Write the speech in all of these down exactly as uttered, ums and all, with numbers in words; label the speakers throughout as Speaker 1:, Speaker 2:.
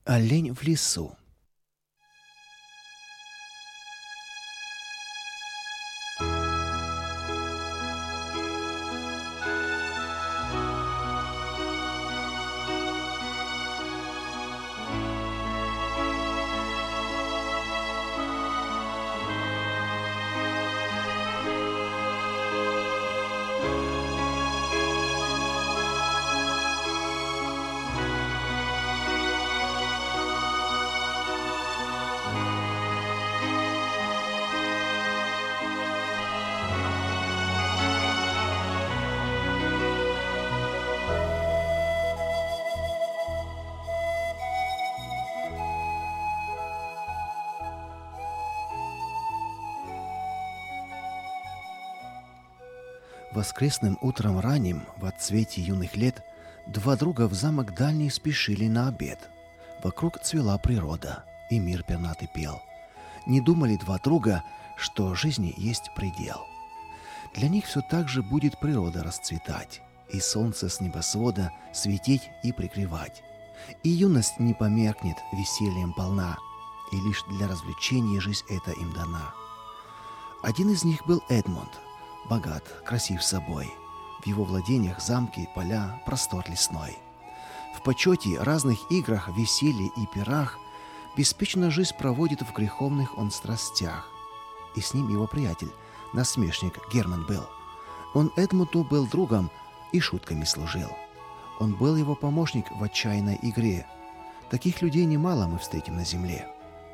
Speaker 1: Олень в лесу. Воскресным утром ранним, в отцвете юных лет, два друга в замок дальний спешили на обед. Вокруг цвела природа, и мир пернатый пел. Не думали два друга, что жизни есть предел. Для них все так же будет природа расцветать, и солнце с небосвода светить и прикрывать. И юность не померкнет, весельем полна, и лишь для развлечения жизнь эта им дана. Один из них был Эдмунд, богат, красив собой. В его владениях замки, поля, простор лесной. В почете, разных играх, веселье и пирах беспечно жизнь проводит в греховных он страстях. И с ним его приятель, насмешник Герман был. Он Эдмунду был другом и шутками служил. Он был его помощник в отчаянной игре. Таких людей немало мы встретим на земле.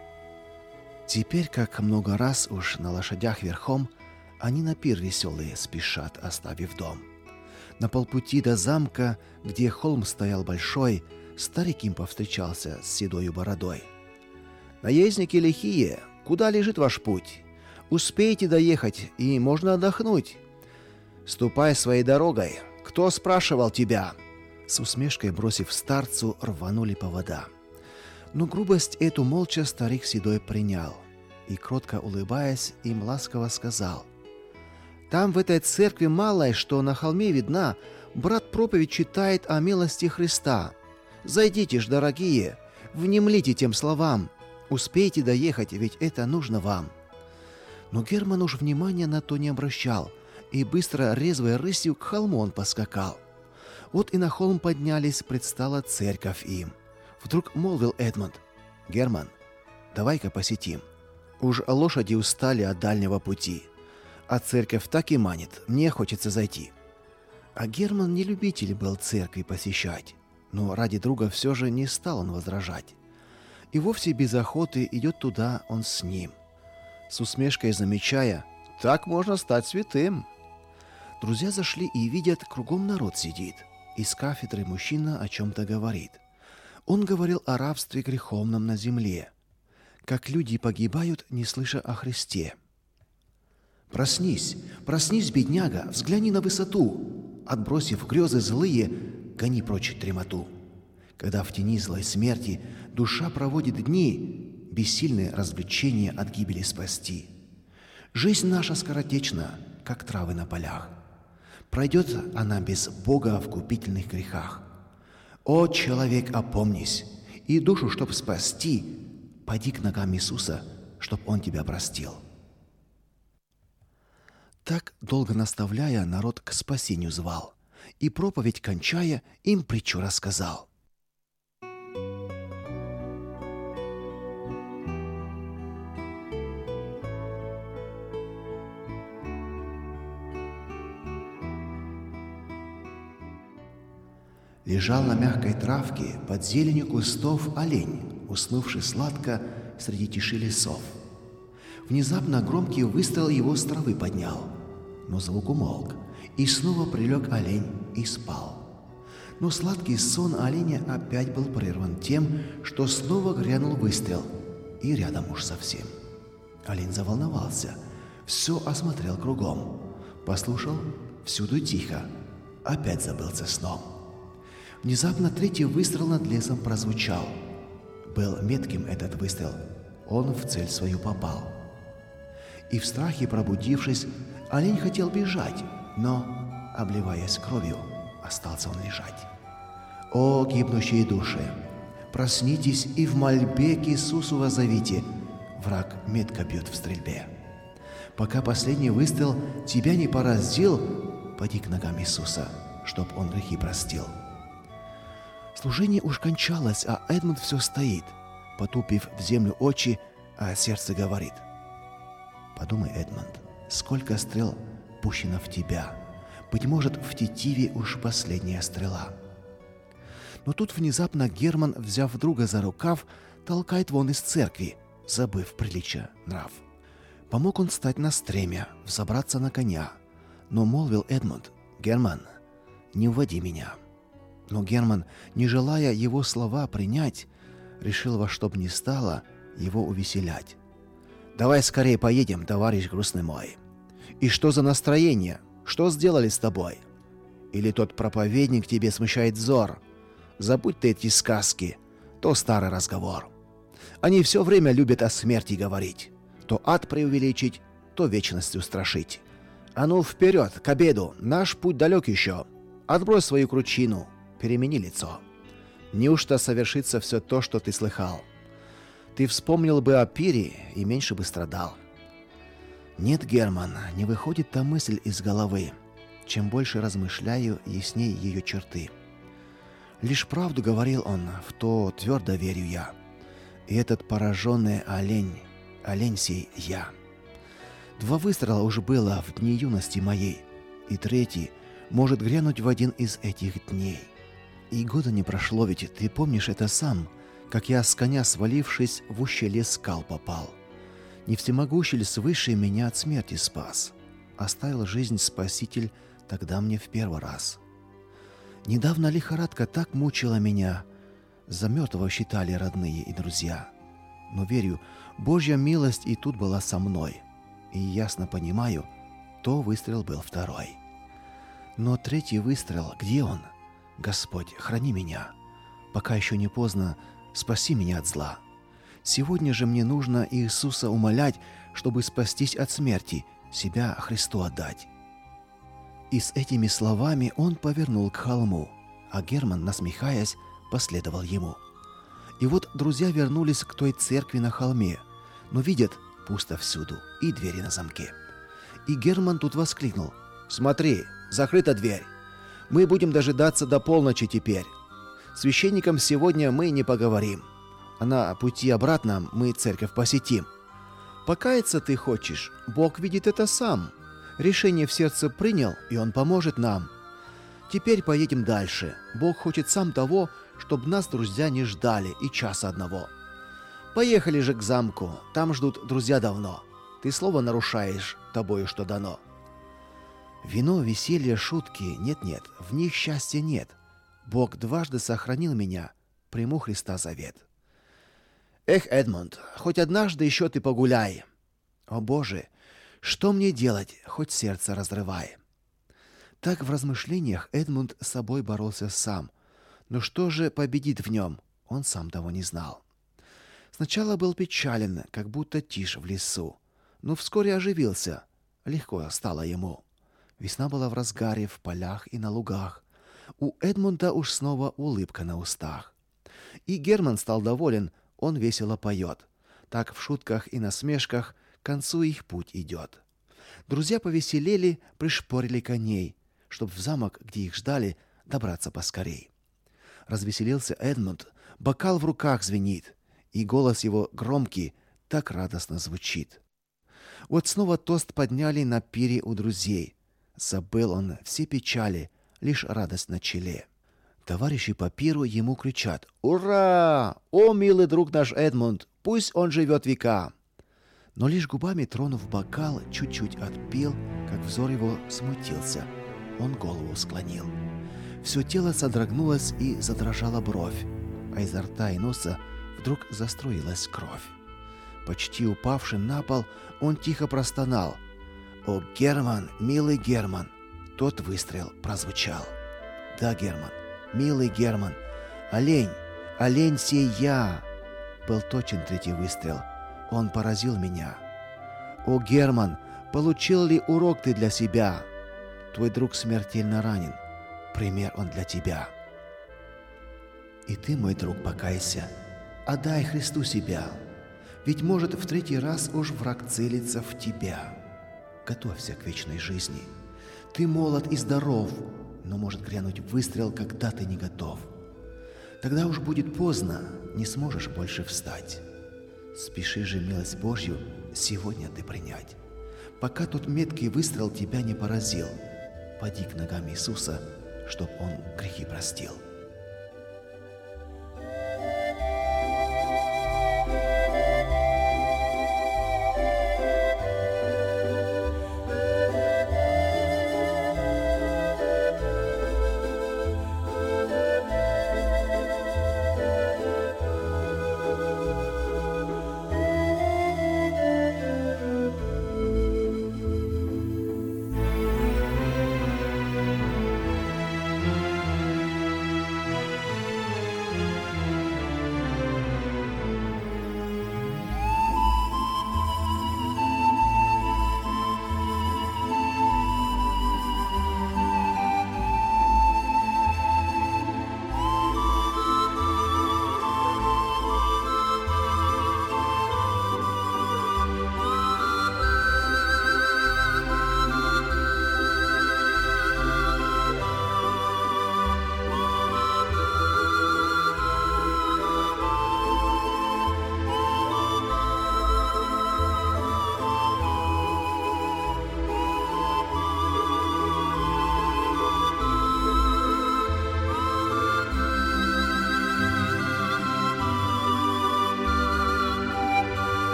Speaker 1: Теперь, как много раз уж на лошадях верхом, они на пир веселые спешат, оставив дом. На полпути до замка, где холм стоял большой, старик им повстречался с седою бородой. «Наездники лихие, куда лежит ваш путь? Успейте доехать, и можно отдохнуть. Ступай своей дорогой, кто спрашивал тебя?» С усмешкой бросив старцу, рванули повода. Но грубость эту молча старик седой принял и, кротко улыбаясь, им ласково сказал: «Там в этой церкви малой, что на холме видна, брат проповедь читает о милости Христа. Зайдите ж, дорогие, внемлите тем словам, успейте доехать, ведь это нужно вам». Но Герман уж внимания на то не обращал, и быстро резвой рысью к холму он поскакал. Вот и на холм поднялись, предстала церковь им. Вдруг молвил Эдмунд: «Герман, давай-ка посетим. Уж лошади устали от дальнего пути. А церковь так и манит, мне хочется зайти». А Герман не любитель был церкви посещать, но ради друга все же не стал он возражать. И вовсе без охоты идет туда он с ним, с усмешкой замечая: «Так можно стать святым». Друзья зашли и видят, кругом народ сидит. Из кафедры мужчина о чем-то говорит. Он говорил о рабстве греховном на земле, как люди погибают, не слыша о Христе. «Проснись, проснись, бедняга, взгляни на высоту, отбросив грезы злые, гони прочь дремоту. Когда в тени злой смерти душа проводит дни, бессильны развлечения от гибели спасти. Жизнь наша скоротечна, как травы на полях. Пройдет она без Бога в губительных грехах. О, человек, опомнись, и душу, чтоб спасти, поди к ногам Иисуса, чтоб Он тебя простил». Так, долго наставляя, народ к спасению звал, и проповедь кончая, им притчу рассказал. Лежал на мягкой травке под зеленью кустов олень, уснувший сладко среди тиши лесов. Внезапно громкий выстрел его с травы поднял, но звук умолк, и снова прилег олень и спал. Но сладкий сон оленя опять был прерван тем, что снова грянул выстрел, и рядом уж совсем. Олень заволновался, все осмотрел кругом, послушал, всюду тихо, опять забылся сном. Внезапно третий выстрел над лесом прозвучал. Был метким этот выстрел, он в цель свою попал. И в страхе пробудившись, олень хотел бежать, но, обливаясь кровью, остался он лежать. О, гибнущие души! Проснитесь и в мольбе к Иисусу воззовите. Враг метко бьет в стрельбе. Пока последний выстрел тебя не поразил, поди к ногам Иисуса, чтоб Он грехи простил. Служение уж кончалось, а Эдмунд все стоит, потупив в землю очи, а сердце говорит: подумай, Эдмунд, сколько стрел пущено в тебя. Быть может, в тетиве уж последняя стрела. Но тут внезапно Герман, взяв друга за рукав, толкает вон из церкви, забыв приличия нрав. Помог он встать на стремя, взобраться на коня. Но молвил Эдмунд: «Герман, не уводи меня». Но Герман, не желая его слова принять, решил во что б ни стало его увеселять. «Давай скорее поедем, товарищ грустный мой. И что за настроение? Что сделали с тобой? Или тот проповедник тебе смущает взор? Забудь ты эти сказки, то старый разговор. Они все время любят о смерти говорить, то ад преувеличить, то вечностью страшить. А ну вперед, к обеду, наш путь далек еще. Отбрось свою кручину, перемени лицо. Неужто совершится все то, что ты слыхал? Ты вспомнил бы о пире и меньше бы страдал». Нет, Герман, не выходит та мысль из головы. Чем больше размышляю, яснее ее черты. Лишь правду говорил он, в то твердо верю я. И этот пораженный олень, олень сей я. Два выстрела уже было в дни юности моей, и третий может грянуть в один из этих дней. И года не прошло, ведь ты помнишь это сам, как я с коня, свалившись, в ущелье скал попал. Не всемогущий ли свыше меня от смерти спас? Оставил жизнь Спаситель тогда мне в первый раз. Недавно лихорадка так мучила меня, за мертвого считали родные и друзья. Но верю, Божья милость и тут была со мной. И ясно понимаю, то выстрел был второй. Но третий выстрел, где он? Господь, храни меня. Пока еще не поздно, спаси меня от зла. Сегодня же мне нужно Иисуса умолять, чтобы спастись от смерти, себя Христу отдать. И с этими словами он повернул к холму, а Герман, насмехаясь, последовал ему. И вот друзья вернулись к той церкви на холме, но видят, пусто всюду, и двери на замке. И Герман тут воскликнул: «Смотри, закрыта дверь. Мы будем дожидаться до полночи теперь. С священником сегодня мы не поговорим, а на пути обратно мы церковь посетим. Покаяться ты хочешь, Бог видит это сам. Решение в сердце принял, и Он поможет нам. Теперь поедем дальше. Бог хочет сам того, чтобы нас друзья не ждали и часа одного. Поехали же к замку, там ждут друзья давно. Ты слово нарушаешь, тобою что дано». Вино, веселье, шутки, нет-нет, в них счастья нет. Бог дважды сохранил меня, приму Христа завет. Эх, Эдмунд, хоть однажды еще ты погуляй. О Боже, что мне делать, хоть сердце разрывай. Так в размышлениях Эдмунд с собой боролся сам. Но что же победит в нем, он сам того не знал. Сначала был печален, как будто тишь в лесу, но вскоре оживился, легко стало ему. Весна была в разгаре в полях и на лугах. У Эдмунда уж снова улыбка на устах. И Герман стал доволен, он весело поет. Так в шутках и насмешках к концу их путь идет. Друзья повеселели, пришпорили коней, чтоб в замок, где их ждали, добраться поскорей. Развеселился Эдмунд, бокал в руках звенит, и голос его громкий так радостно звучит. Вот снова тост подняли на пире у друзей. Забыл он все печали, лишь радость на челе. Товарищи по пиру ему кричат: «Ура! О, милый друг наш Эдмунд, пусть он живет века!» Но лишь губами тронув бокал, чуть-чуть отпил, как взор его смутился. Он голову склонил. Все тело содрогнулось и задрожала бровь, а изо рта и носа вдруг заструилась кровь. Почти упавший на пол, он тихо простонал: «О, Герман, милый Герман!» Тот выстрел прозвучал. «Да, Герман, милый Герман, олень, олень сей я!» Был точен третий выстрел, он поразил меня. «О, Герман, получил ли урок ты для себя? Твой друг смертельно ранен, пример он для тебя». И ты, мой друг, покайся. Отдай Христу себя. Ведь, может, в третий раз уж враг целится в тебя. Готовься к вечной жизни. Ты молод и здоров, но может грянуть выстрел, когда ты не готов. Тогда уж будет поздно, не сможешь больше встать. Спеши же милость Божью сегодня ты принять, пока тот меткий выстрел тебя не поразил. Поди к ногам Иисуса, чтоб Он грехи простил.